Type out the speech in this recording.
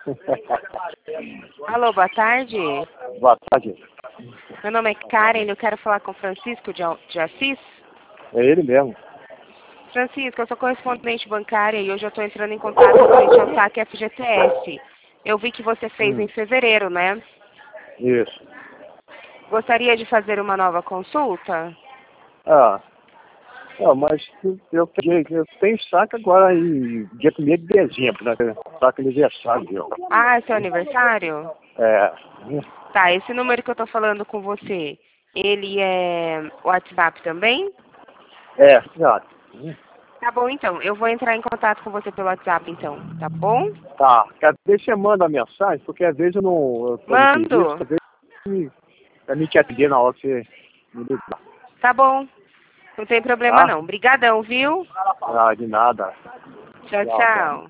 Alô, boa tarde. Boa tarde. Meu nome é Karen, eu quero falar com Francisco de Assis. É ele mesmo. Francisco, eu sou correspondente bancária e hoje eu estou entrando em contato com o TAC FGTS. Eu vi que você fez em fevereiro, né? Isso. Gostaria de fazer uma nova consulta? Mas eu tenho saque agora em dia 1º de dezembro, né? Saque aniversário, viu? Ah, é seu aniversário? É. Tá, esse número que eu tô falando com você, ele é WhatsApp também? É, exato. Tá bom, então. Eu vou entrar em contato com você pelo WhatsApp, então. Tá bom? Tá. Cadê você manda a mensagem? Porque às vezes eu não... Eu tô no serviço, Mando. às vezes eu me te atender na hora que você me ligar. Tá bom. Não tem problema Tá? não. Obrigadão, viu? Ah, de nada. Tchau, Tchau. tchau.